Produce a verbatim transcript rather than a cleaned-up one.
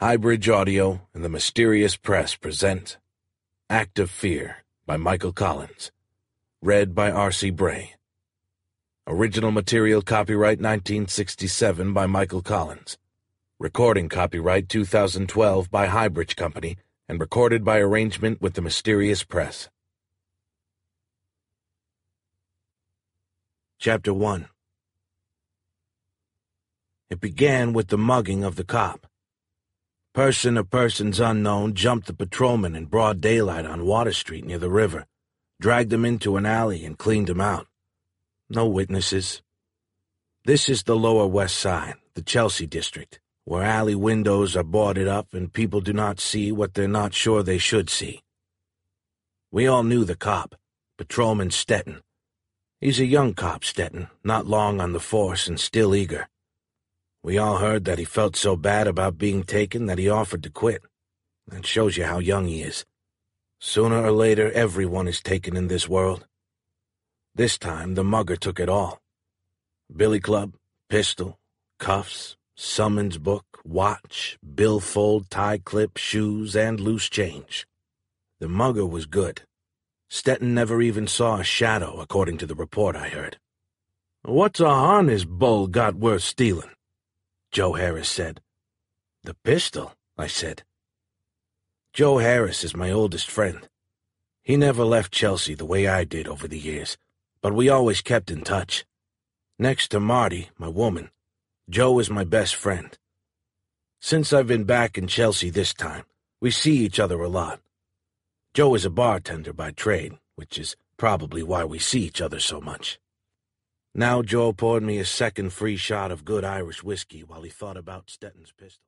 Highbridge Audio and the Mysterious Press present Act of Fear by Michael Collins. Read by R C Bray. Original material copyright nineteen sixty-seven by Michael Collins. Recording copyright two thousand twelve by Highbridge Company and recorded by arrangement with the Mysterious Press. Chapter one. It began with the mugging of the cop. Person or persons unknown jumped the patrolman in broad daylight on Water Street near the river, dragged him into an alley and cleaned him out. No witnesses. This is the Lower West Side, the Chelsea district, where alley windows are boarded up and people do not see what they're not sure they should see. We all knew the cop, Patrolman Stetton. He's a young cop, Stetton, not long on the force and still eager. We all heard that he felt so bad about being taken that he offered to quit. That shows you how young he is. Sooner or later, everyone is taken in this world. This time, the mugger took it all. Billy club, pistol, cuffs, summons book, watch, billfold, tie clip, shoes, and loose change. The mugger was good. Stetton never even saw a shadow, according to the report I heard. "What's a harness bull got worth stealing?" Joe Harris said. "The pistol," I said. Joe Harris is my oldest friend. He never left Chelsea the way I did over the years, but we always kept in touch. Next to Marty, my woman, Joe is my best friend. Since I've been back in Chelsea this time, we see each other a lot. Joe is a bartender by trade, which is probably why we see each other so much. Now Joe poured me a second free shot of good Irish whiskey while he thought about Stetton's pistol.